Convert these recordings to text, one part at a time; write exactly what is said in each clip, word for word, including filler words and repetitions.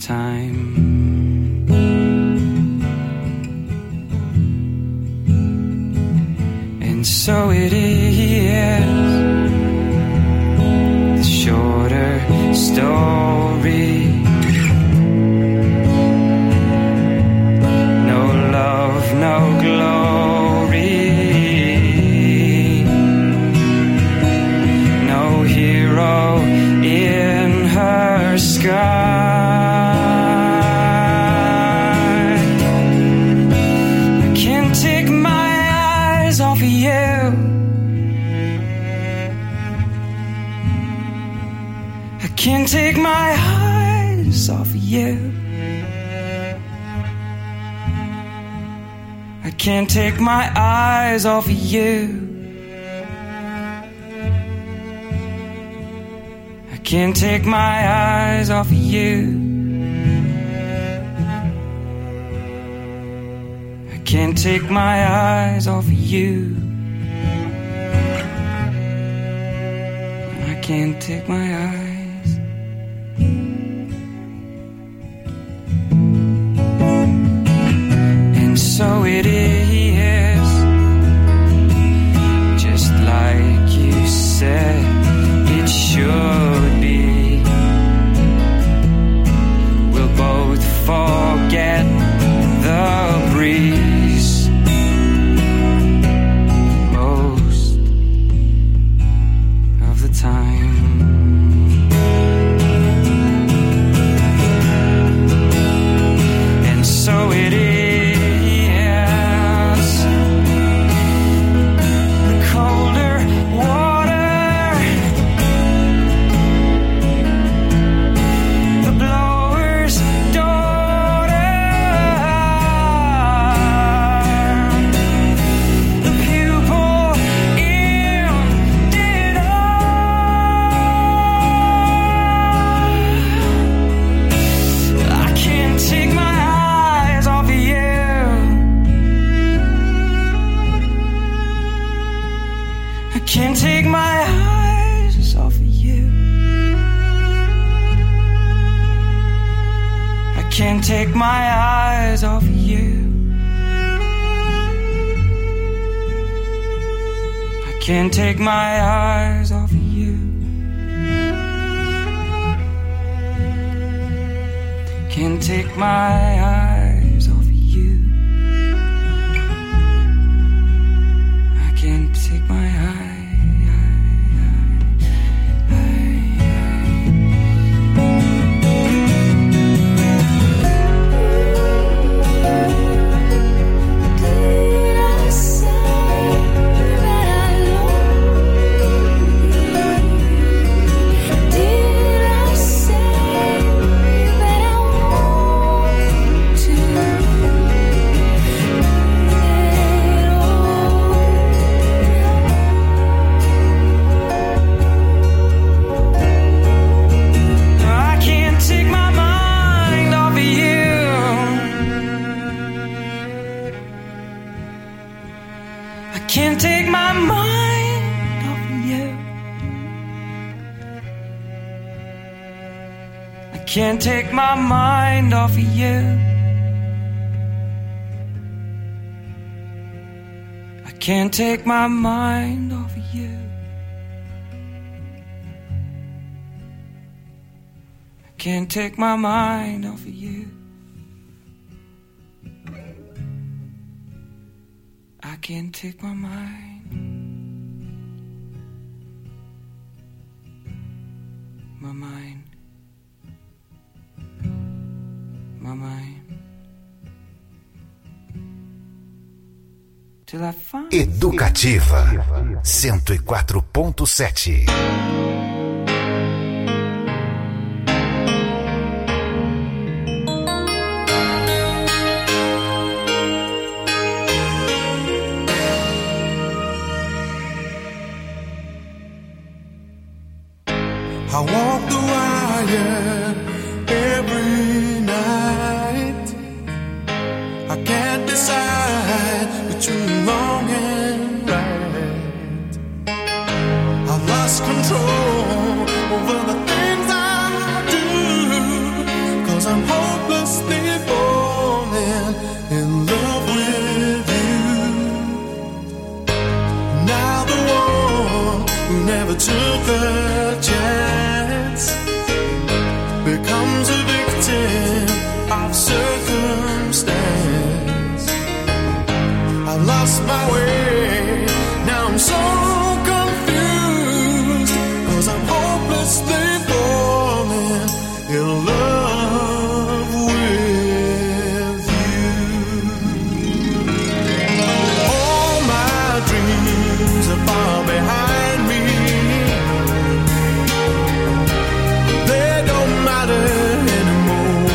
time. And so it is, the shorter story. No love, no glory. No hero in her sky. I can't take my eyes off of you. I can't take my eyes off of you. I can't take my eyes off of you. I can't take my eyes off of you. I can't take my eyes off of you. I can't take my eyes. And so it is, just like you said it should be. We'll both forget the breeze most of the time. And so it is, the colder water, the blower's daughter, the pupil ended up. I can't take my eyes off of you. I can't take my eyes off of you. I can't take my eyes off of you. I can't take my eyes off of you. Can't take my eyes off of you. I can't take my eyes. Can't take my mind off of you. I can't take my mind off of you. I can't take my mind off of you. I can't take my mind off of you. I can't take my mind, my mind, my mind, till I find. Educativa cento e quatro ponto sete. I walk the wire every night. I can't decide between wrong and right. I've lost control over the things I do, 'cause I'm holding hopelessly falling in love with you. All my dreams are far behind me. They don't matter anymore.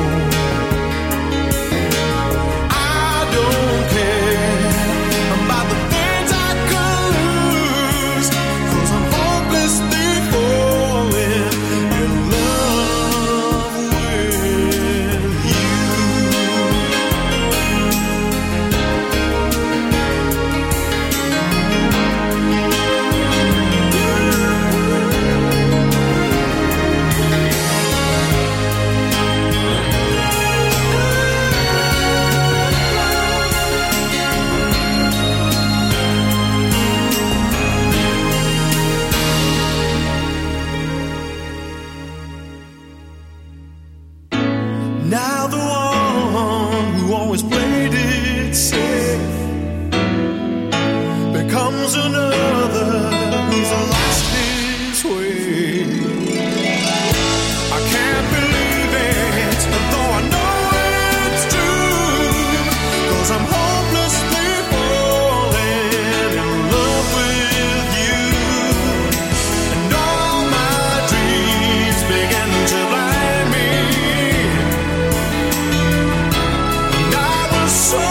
I don't care about the things I could lose, 'cause I'm hopelessly falling in love with you. Now the one who always played it safe becomes another who's lost his way. I can't believe it, though I know it's true, 'cause I'm hopelessly falling in love with you. And all my dreams begin to blind me. And I was so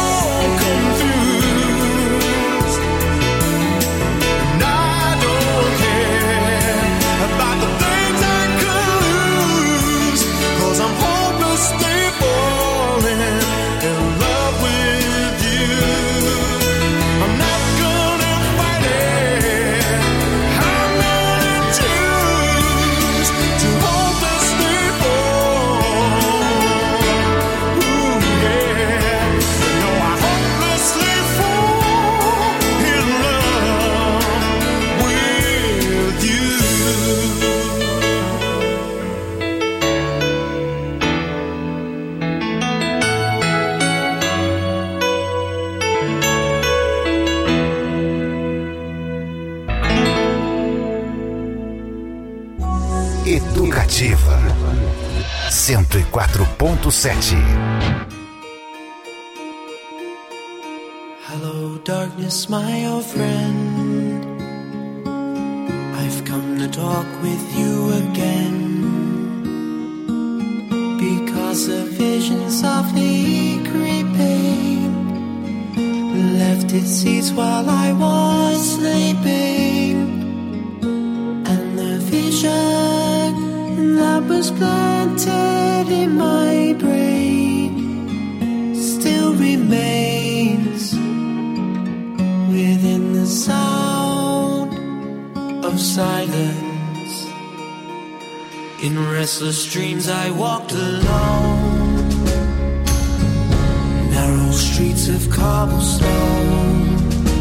confused. And I don't care about the things I could lose, 'cause I'm hopelessly falling in love with you. I'm not gonna fight it. I'm gonna choose to hopelessly fall. Ooh, yeah. No, I hopelessly fall in love with you. Educativa cento e quatro ponto sete. Hello, darkness, my old friend. I've come to talk with you again, because a vision softly creeping left its seeds while I was sleeping. And the vision that was planted in my brain still remains within the sound of silence. In restless dreams I walked alone, narrow streets of cobblestone,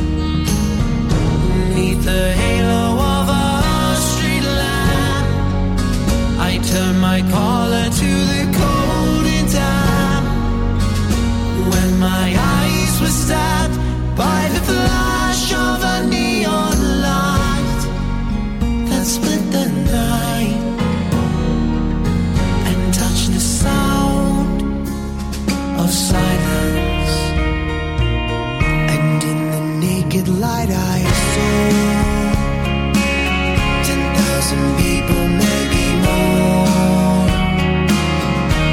beneath the halo of a street lamp. I turned my collar to the cold and damp, when my eyes were stabbed by the flash of a neon light that split the night and touched the sound of silence. And in the naked light I saw ten thousand people, maybe more,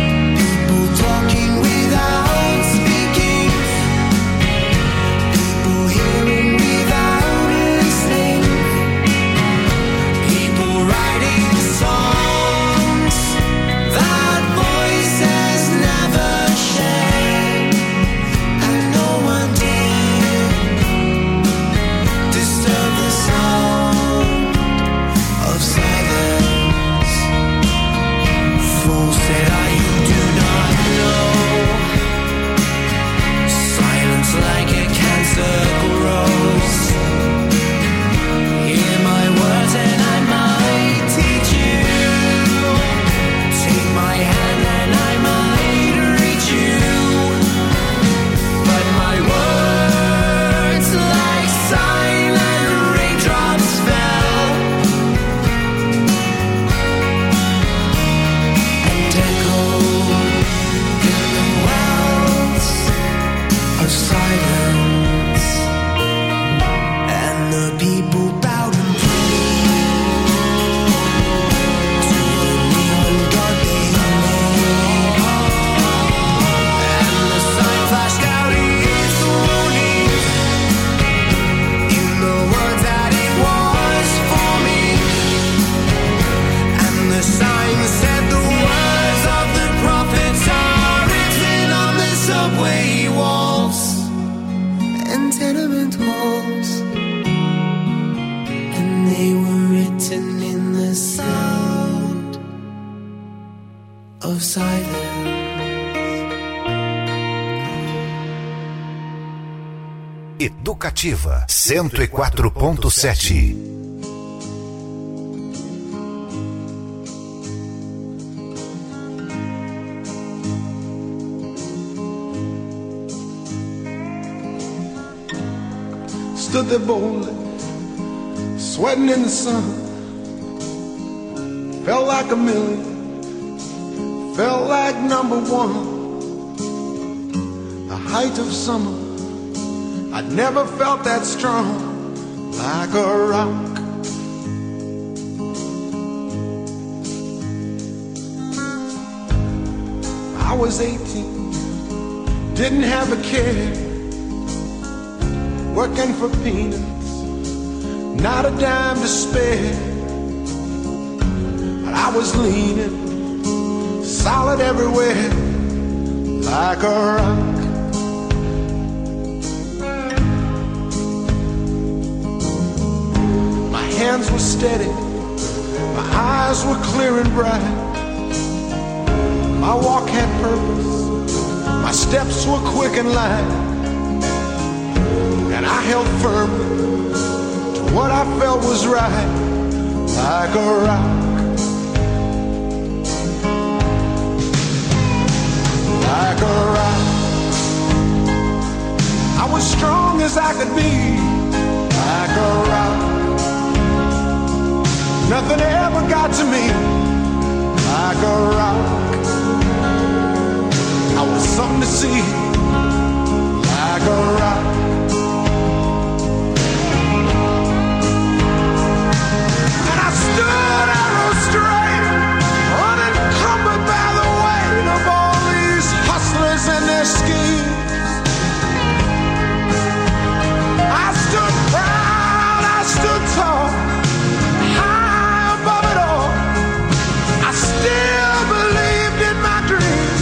of silence. Educativa cento e quatro ponto sete. Stood there boldly, sweating in the sun. Felt like a million, felt like number one. The height of summer, I'd never felt that strong, like a rock. I was eighteen, didn't have a care, working for peanuts, not a dime to spare. But I was leaning, solid everywhere, like a rock. My hands were steady, my eyes were clear and bright. My walk had purpose, my steps were quick and light. And I held firmly to what I felt was right, like a rock. Like a rock. I was strong as I could be, like a rock. Nothing ever got to me, like a rock. I was something to see, like a rock. And I stood arrow straight, unencumbered by the weight of all these hustlers and their schemes. I stood proud, I stood tall, high above it all. I still believed in my dreams.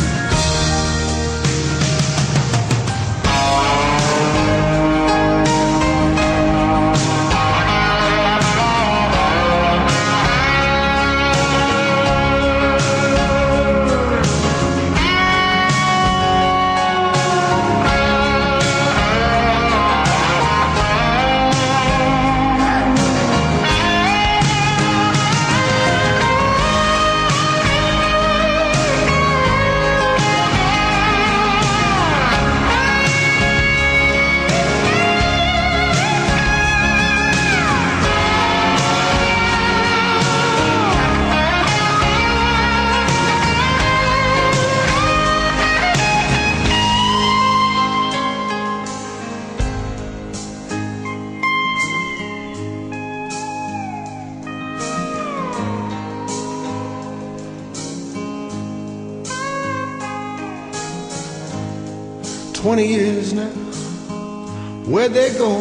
Twenty years now, where'd they go?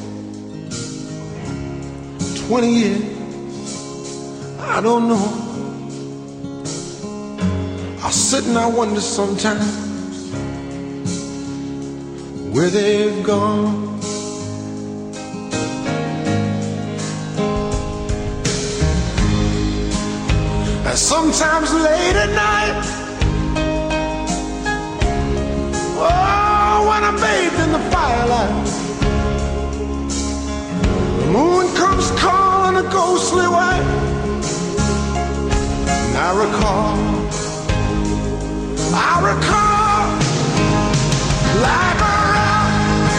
Twenty years, I don't know. I sit and I wonder sometimes where they've gone. And sometimes late at night, oh, when I'm bathed in the firelight, the moon comes calling a ghostly way, and I recall, I recall, like a rock,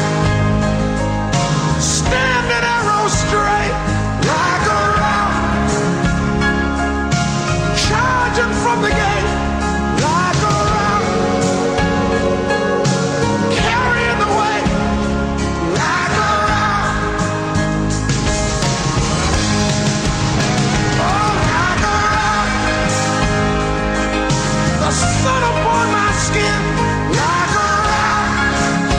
standing arrow straight, like a rock, charging from the gate, like a rock, carrying the weight, like a rock, oh, like a rock, the sun upon my skin, like a rock.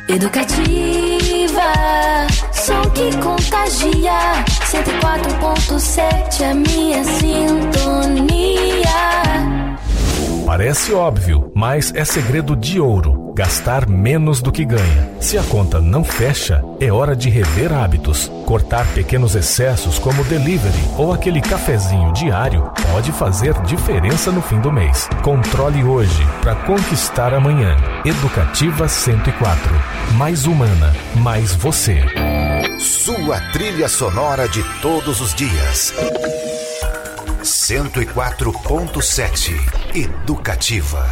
Educativa, som que contagia. Cento e quatro ponto sete é minha sintonia. Parece óbvio, mas é segredo de ouro. Gastar menos do que ganha. Se a conta não fecha, é hora de rever hábitos. Cortar pequenos excessos como delivery ou aquele cafezinho diário pode fazer diferença no fim do mês. Controle hoje para conquistar amanhã. Educativa cento e quatro. Mais humana, mais você. Sua trilha sonora de todos os dias. cento e quatro ponto sete. Educativa.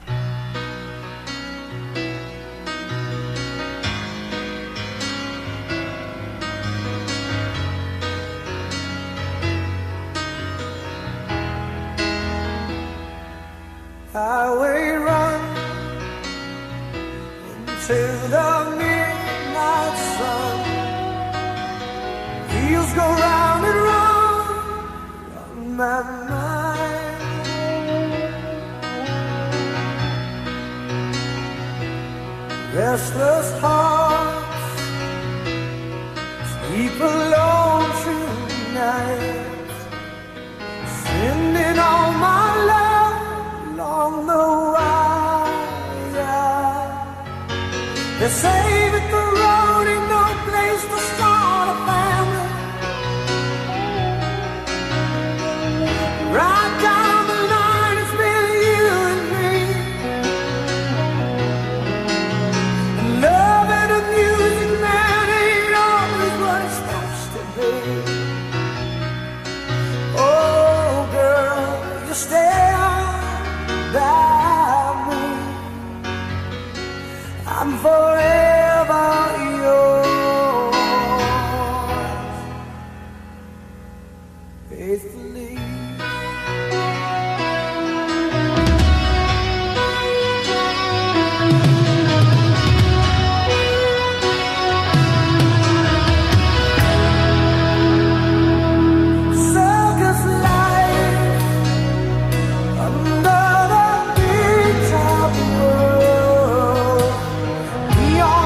Highway run into the midnight sun. Wheels go round and round on my mind. Restless hearts sleep alone tonight, sending all my love along the wire. They say that the road ain't no place to start a family. Right down the line, it's been you and me. And love and the music, man, ain't always what it's supposed to be. Oh, girl, you stay by me. I'm forever yours, faithfully. Circus life under the big top world. We all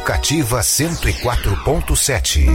Educativa cento e quatro ponto sete.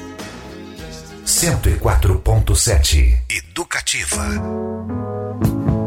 cento e quatro ponto sete. Educativa.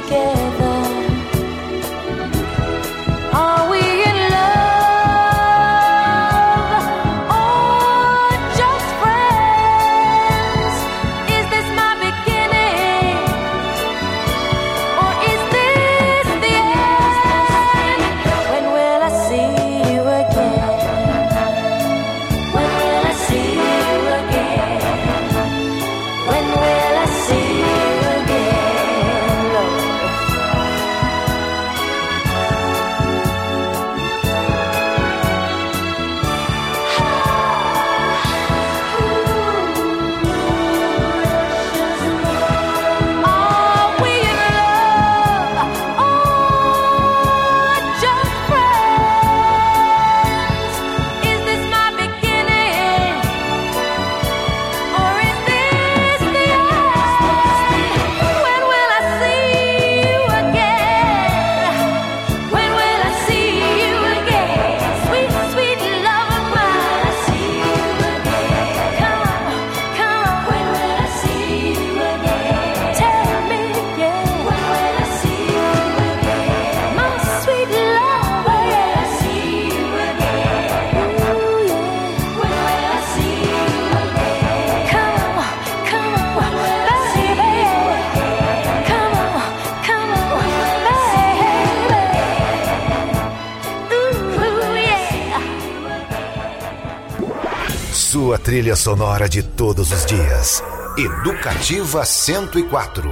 together. Are we in love or just friends? Is this my beginning or is this the end? When will I see you again? When will I see you again? When will I see you again, Lord? Are we in love or just friends? Is this my beginning or is this the end? When will I see you again? When will I see you again? Sweet, sweet love of mine. I see you again. Come on, come on. When will I see you again? Tell me again. When will I see you again? My sweet love. When will I see you again? Ooh, yeah. When will I see you again? Come on, come on, baby. Come on, come on, baby. Ooh, yeah. Sua trilha sonora de todos os dias. Educativa cento e quatro.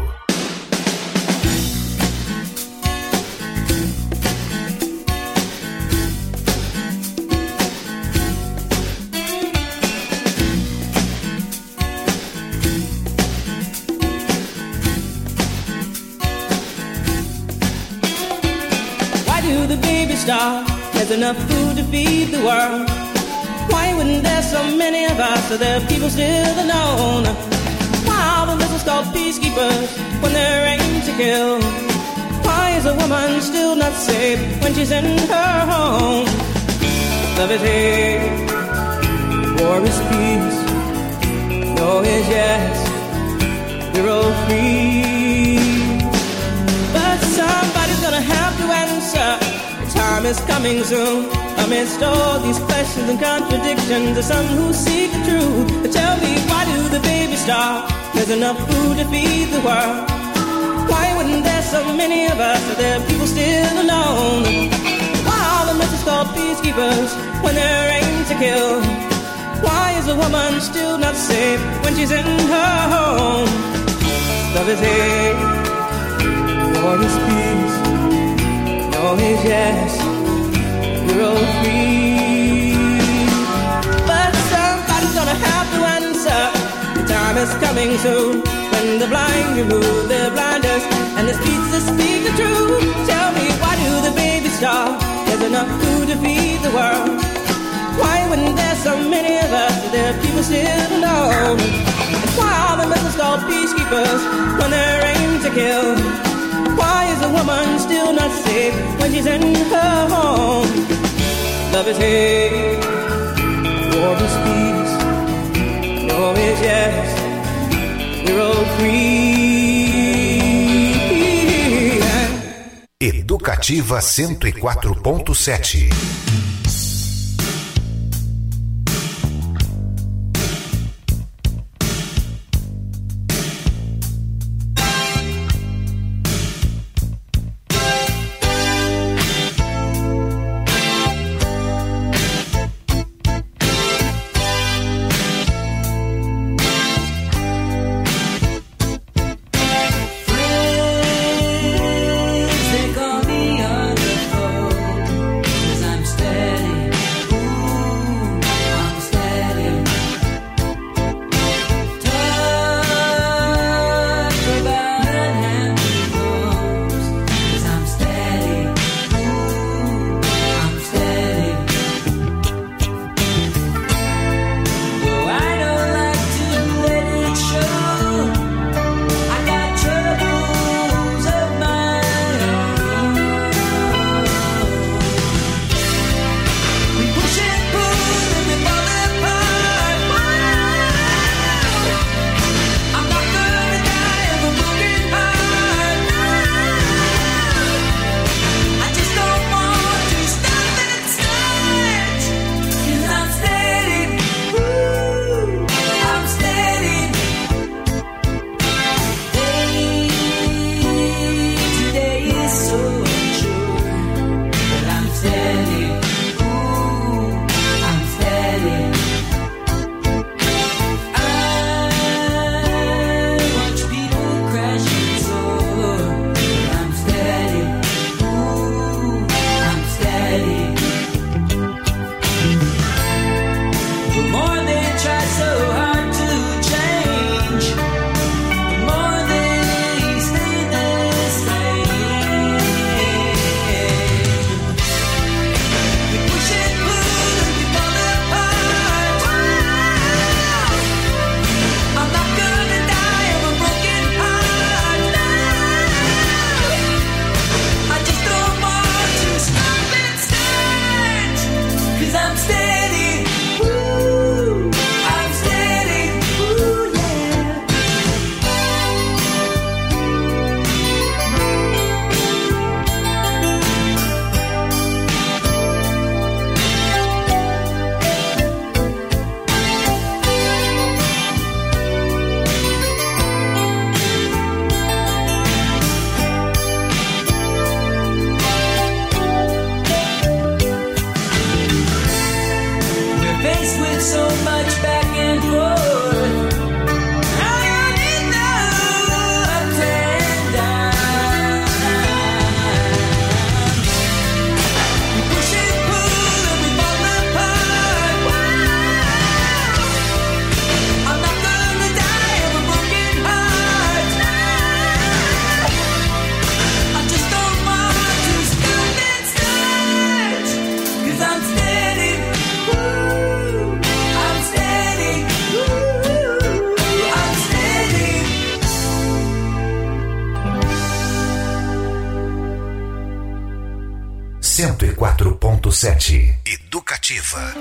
Why do the baby starve? There's enough food to feed the world. Why wouldn't there so many of us so there are people still alone? Why are the missiles called peacekeepers when they're aimed to kill? Why is a woman still not safe when she's in her home? Love is hate, war is peace. No is yes, we're all free. But somebody's gonna have to answer. The time is coming soon. Amidst all these questions and contradictions, there's some who seek the truth. But tell me, why do the babies starve? There's enough food to feed the world. Why wouldn't there so many of us so there are people still alone? Why are the missiles called peacekeepers when they're aimed to kill? Why is a woman still not safe when she's in her home? Love is hate, war is peace. No is yes, we're all free. But somebody's gonna have to answer. The time is coming soon when the blind remove their blinders and the streets that speak the truth. Tell me, why do the babies starve? There's enough food to feed the world. Why wouldn't there so many of us so there are people still alone? And why are the missiles called peacekeepers when they're aimed to kill? Why is a woman still not safe when she's in her home? Love is hate, war is peace. No is yes, we're all free. Educativa cento e quatro ponto sete. Friends, they call me on the phone, 'cause I'm still cento e quatro ponto sete. Educativa.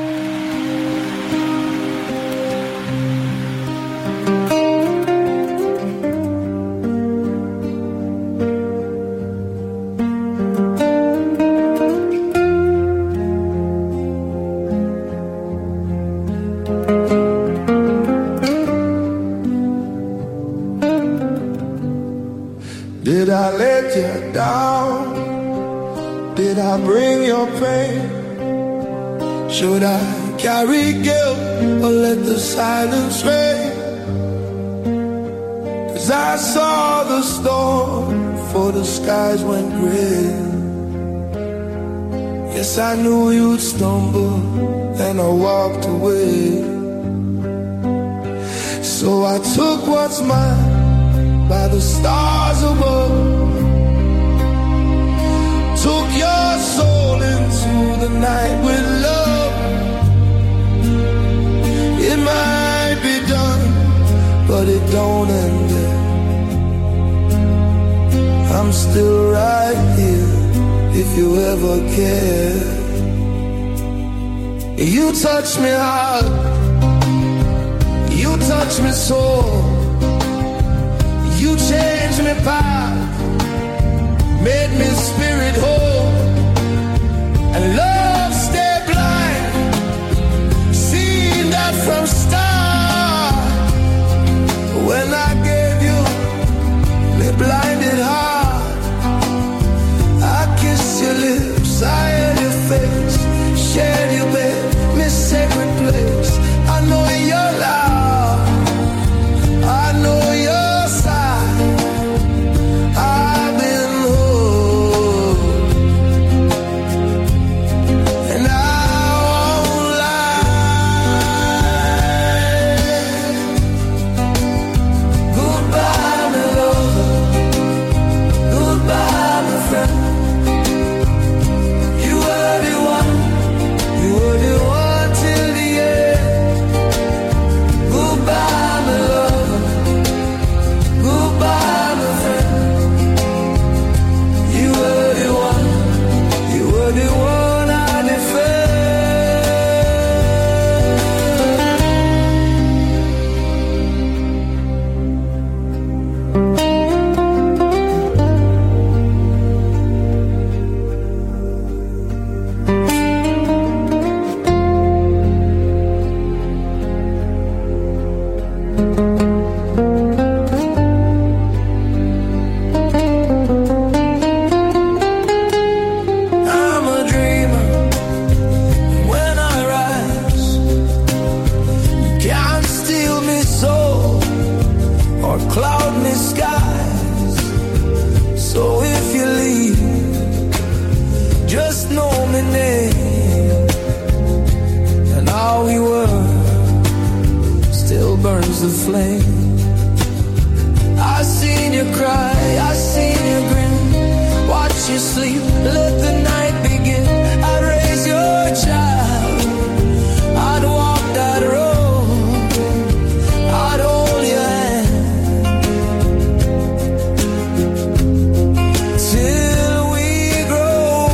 Did I let you down? Did I bring your pain? Should I carry guilt or let the silence reign? 'Cause I saw the storm before the skies went gray. Yes, I knew you'd stumble and I walked away. So I took what's mine by the stars above, took your soul into the night with love. It might be done, but it don't end there. I'm still right here if you ever care. You touch me hard, you touch me sore. You changed me path, made me spirit whole, and love stay blind, seen that from start. When I gave you the blinded heart, I kissed your lips, I held your face, shared your bed, my sacred place. I know your love, I know your the flame. I seen you cry, I seen you grin, watch you sleep, let the night begin. I'd raise your child, I'd walk that road, I'd hold your hand till we grow.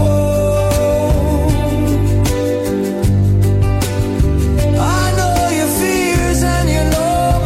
I know your fears and you know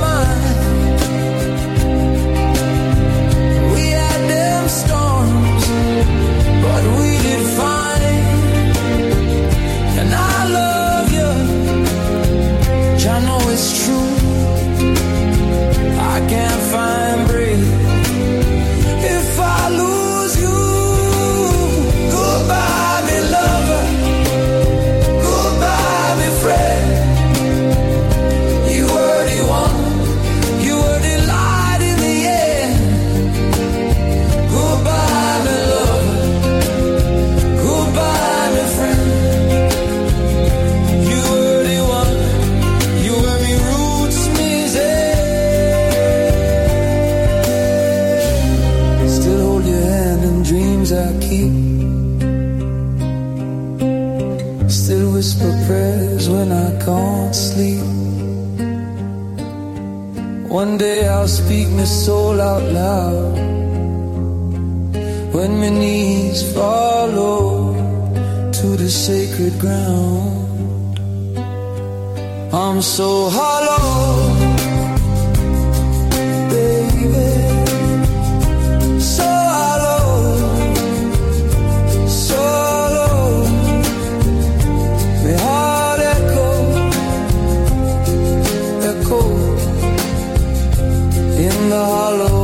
one day I'll speak my soul out loud when my knees fall low. to the sacred ground. I'm so hollow, baby, so hollow, so hollow. My heart echo, echo in the hollow.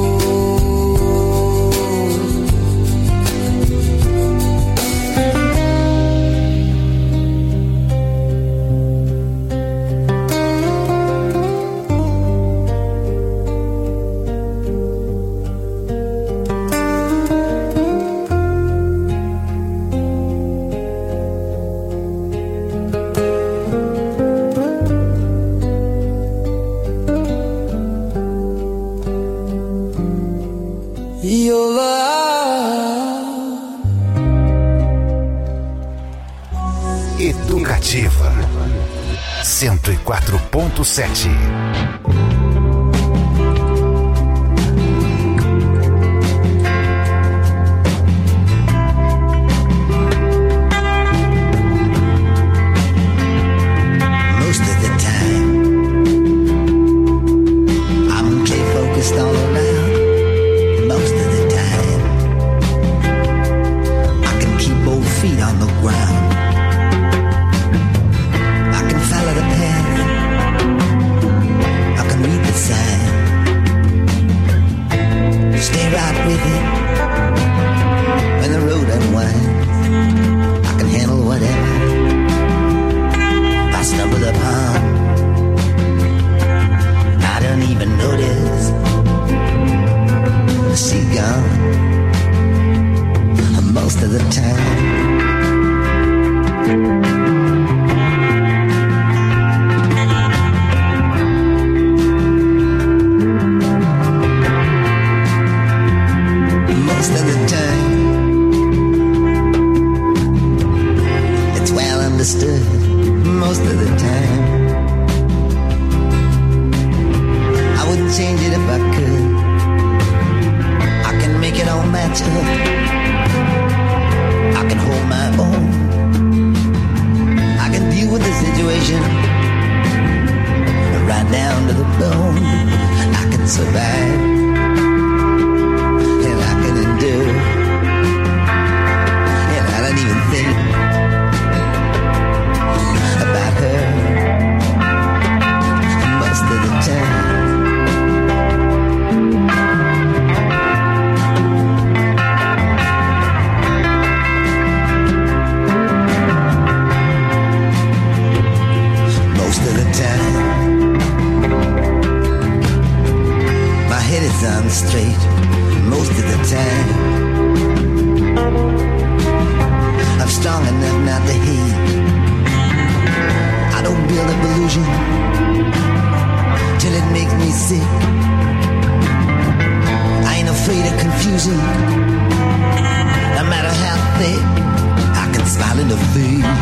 Educativa cento e quatro ponto sete. Most of the time I'm too focused all around. Most of the time I can keep both feet on the ground. Follow the path, I can read the sign, stay right with it when the road unwinds. I can handle whatever I stumble upon. I don't even notice the sea gone most of the time. Most of the time, it's well understood. Most of the time, I wouldn't change it if I could. I can make it all match up. I can hold my own. I can deal with the situation right down to the bone. I can survive. Do. And I don't even think about her most of the time. Most of the time my head is on straight. Most of the time I'm strong enough not to hate. I don't build up illusion till it makes me sick. I ain't afraid of confusion. No matter how thick, I can smile in the face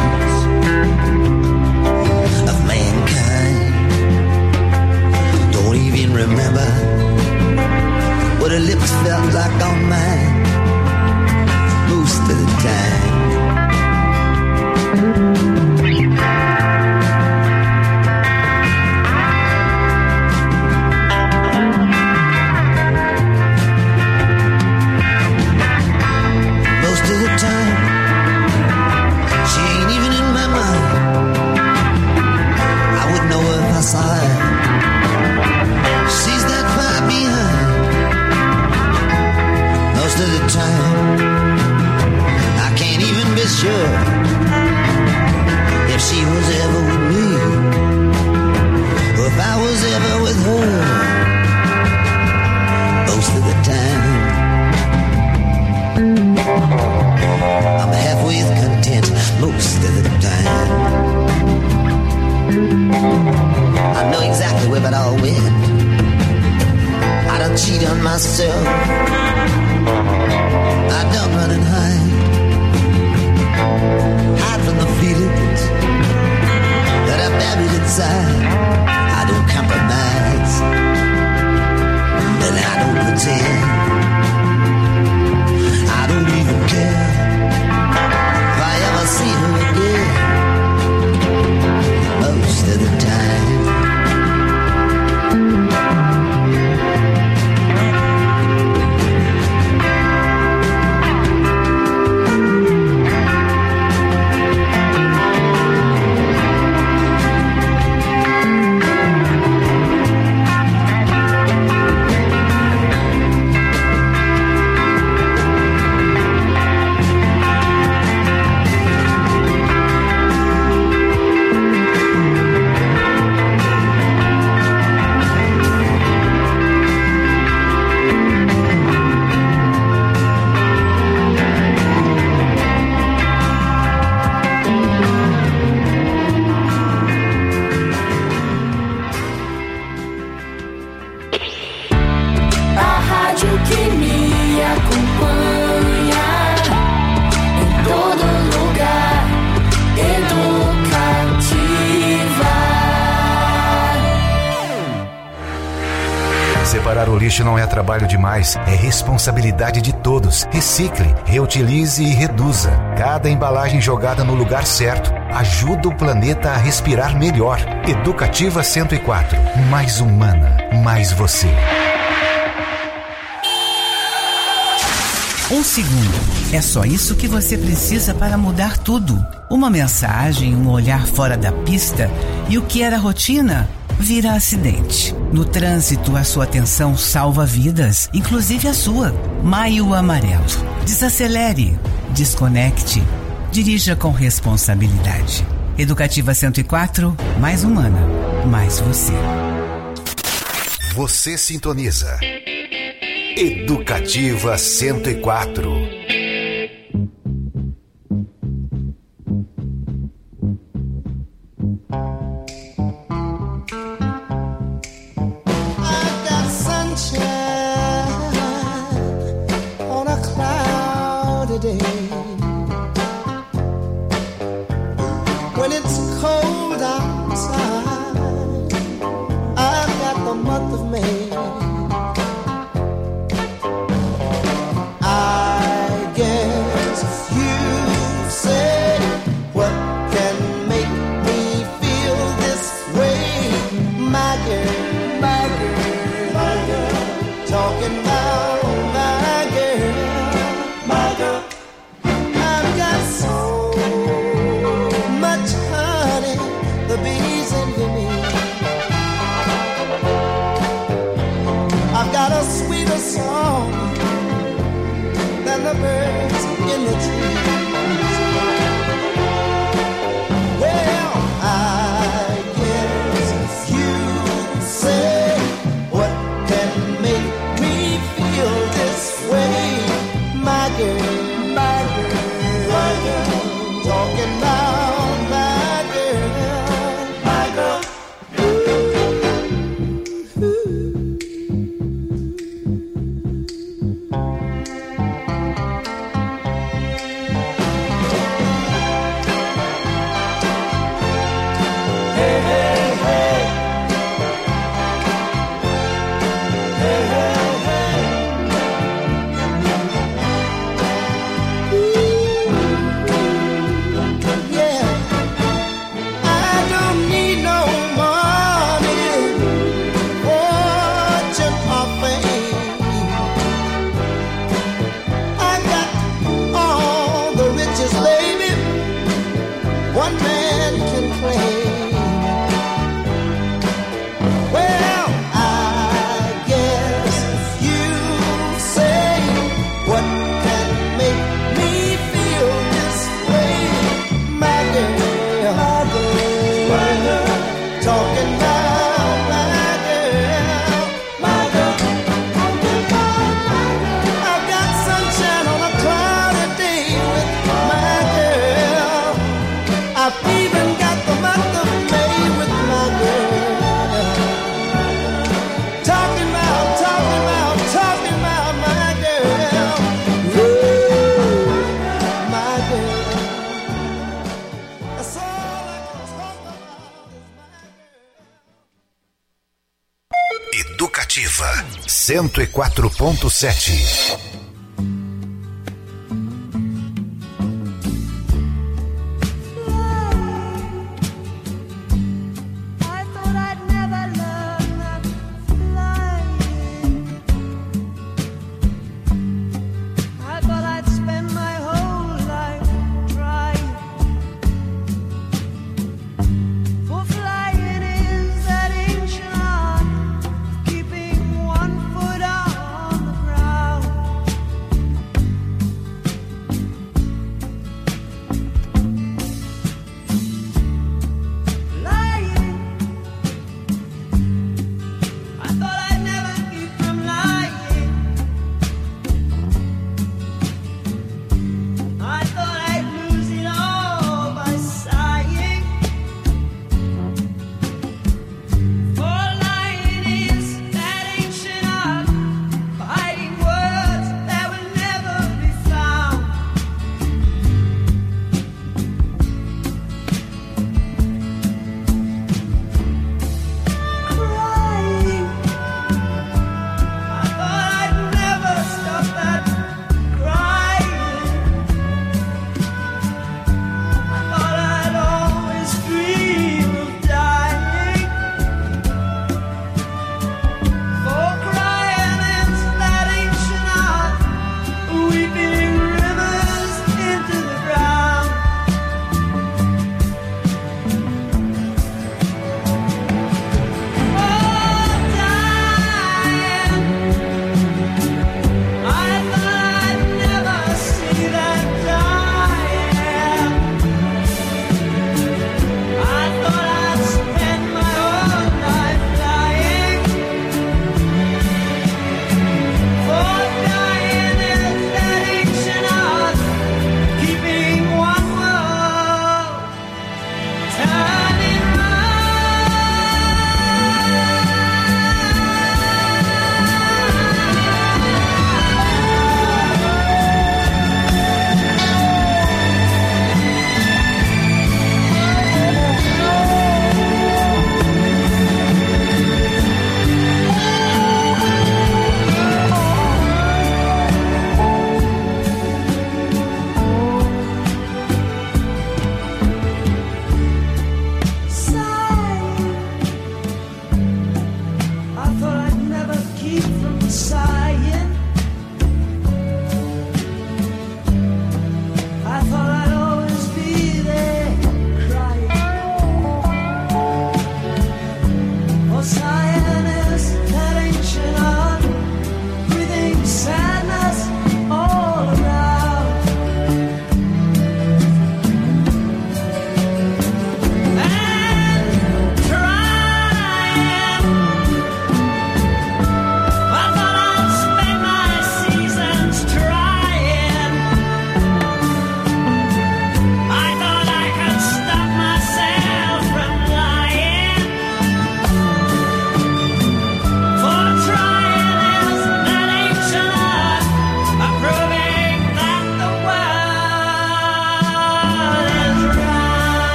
of mankind. Don't even remember what her lips felt like on mine most of the time. Most of the time, she ain't even in my mind. I wouldn't know her if I saw her. She's that far behind. Most of the time, I can't even be sure if she was ever with me or if I was ever with her. Most of the time, I'm halfway content. Most of the time, I know exactly where it all went. I don't cheat on myself. I don't run and hide. Hide from the feelings that I buried inside. I don't compromise, and I don't pretend. I don't even care if I ever rádio que me acompanha em todo lugar. Educativa. Separar o lixo não é trabalho demais, é responsabilidade de todos. Recicle, reutilize e reduza. Cada embalagem jogada no lugar certo ajuda o planeta a respirar melhor. Educativa cento e quatro. Mais humana, mais você. Um segundo. É só isso que você precisa para mudar tudo. Uma mensagem, um olhar fora da pista e o que era rotina vira acidente. No trânsito, a sua atenção salva vidas, inclusive a sua. Maio Amarelo. Desacelere, desconecte, dirija com responsabilidade. Educativa cento e quatro, mais humana, mais você. Você sintoniza Educativa cento e quatro. cento e quatro ponto sete. Keeping one foot on the ground.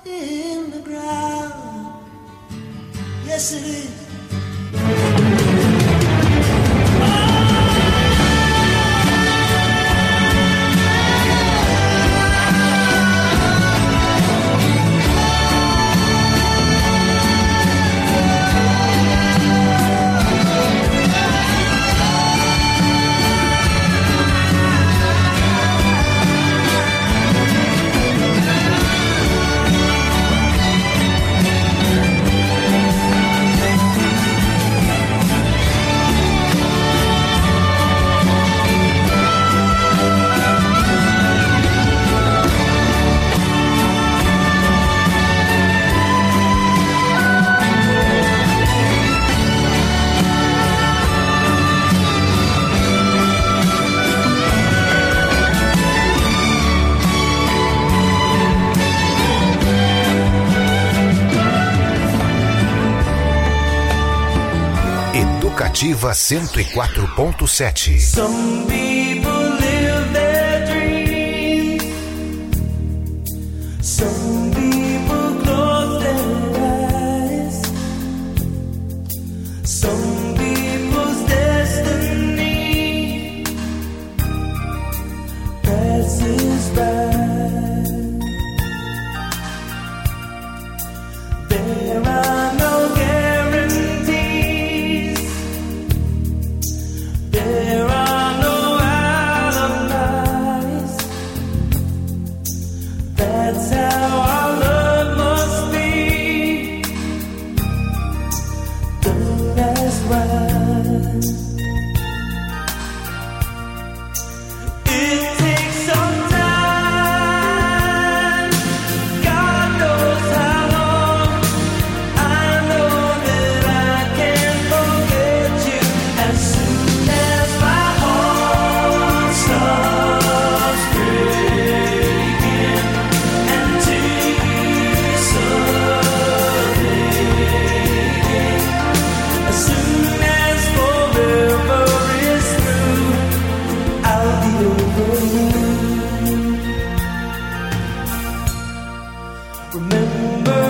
in the ground. Yes, it is. Educativa cento e quatro ponto sete. Some people live their dreams. Some people close their eyes. Some people's destiny passes by. There are no guarantees. There are no alibis. That's how our love must be. The last ride. It takes some time. God knows how long. I know that I can't forget you as soon as my heart stops breaking and tears start raining. As soon as forever is through, I'll be over you. Remember